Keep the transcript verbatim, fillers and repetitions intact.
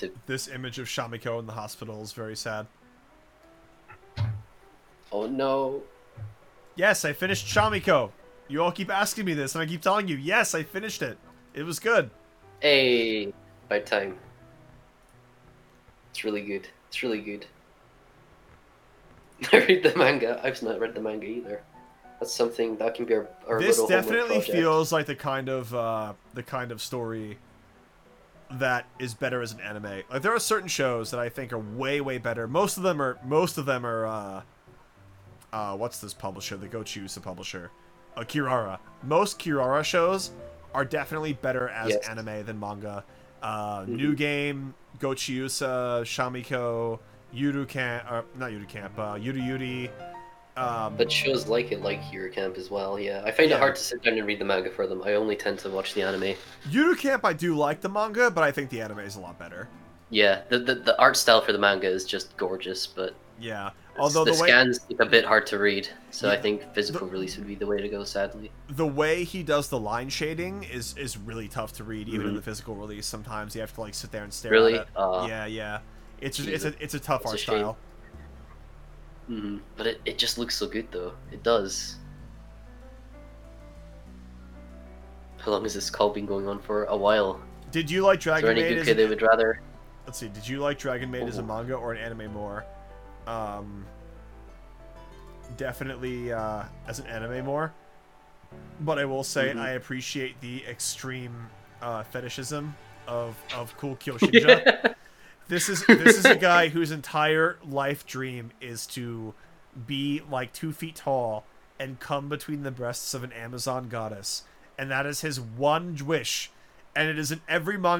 This image of Shamiko in the hospital is very sad. Oh no. Yes, I finished Shamiko. You all keep asking me this, and I keep telling you, yes, I finished it. It was good. Hey, by time. It's really good. It's really good. I read the manga. I've not read the manga either. That's something that can be our, our This little homework definitely project. feels like the kind of uh, the kind of story that is better as an anime. Like there are certain shows that I think are way way better. Most of them are most of them are uh, uh what's this publisher? The Gochiusa publisher, uh, Kirara. Most Kirara shows are definitely better as Yes. anime than manga. Uh, Mhm. New Game, Gochiusa, Shamiko, Yuru Camp, or not Yuru Camp, uh, Yuru Yuri. Um, But shows like it, like Hero Camp as well, yeah. I find Yeah. it hard to sit down and read the manga for them. I only tend to watch the anime. Yuru Camp, I do like the manga, but I think the anime is a lot better. Yeah, the the, the art style for the manga is just gorgeous, but Yeah. the, Although the the way scans like a bit hard to read, so I Yeah. think physical release would be the way to go, sadly. the way he does the line shading is is really tough to read, even in Mhm. the physical release. Sometimes you have to like sit there and stare Really? at it. Uh, yeah, yeah. It's just, it's Jesus. a it's a tough That's a art shame. style. hmm But it, it just looks so good, though. It does. How long has this call been going on for? A while. Did you like Is there Dragon any Maid? good As kid they an, would rather? let's see. Did you like Dragon Maid as a Ooh. manga or an anime more? Um, definitely uh, as an anime more. But I will say Mhm. I appreciate the extreme uh, fetishism of of Cool Kyoshinja. This is this is a guy whose entire life dream is to be like two feet tall and come between the breasts of an Amazon goddess, and that is his one wish, and it is in every manga